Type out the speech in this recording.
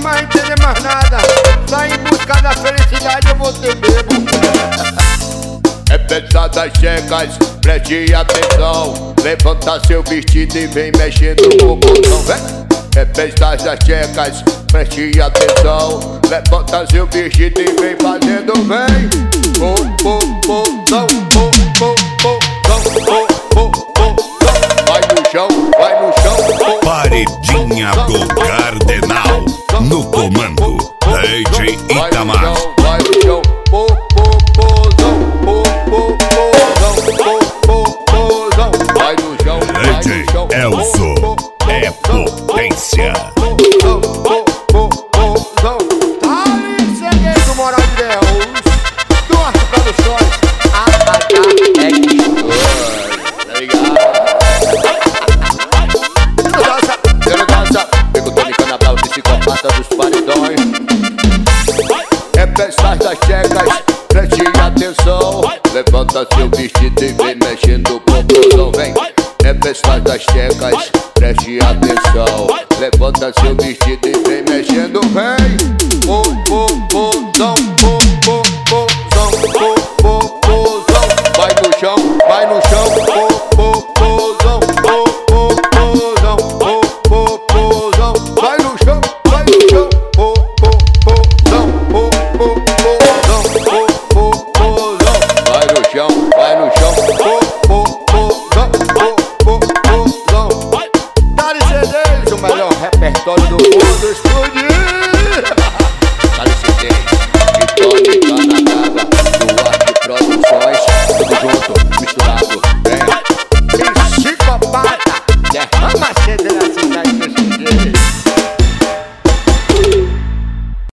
mais entender mais nada. Só em busca da felicidade eu vou ter mesmo. É pesada as checas, preste atenção. Levanta seu vestido e vem mexendo com o botão, vem. É pesada as checas, preste atenção. Levanta seu vestido e vem fazendo, vem. Vai no chão, vai no chão. Paredinha do Cardenal. No comando, DJ Itamar. Vai no chão, vai no chão, DJ Elzo é potência. Ali, cheguei do Moral de Deus. Duarte Produções. Pego tônica na bala, psicopata dos paredões. É pessoas das checas, preste atenção. Levanta seu vestido e vem mexendo com o blusão, vem. É pessoas das checas, preste atenção. Levanta seu vestido e vem mexendo, vem.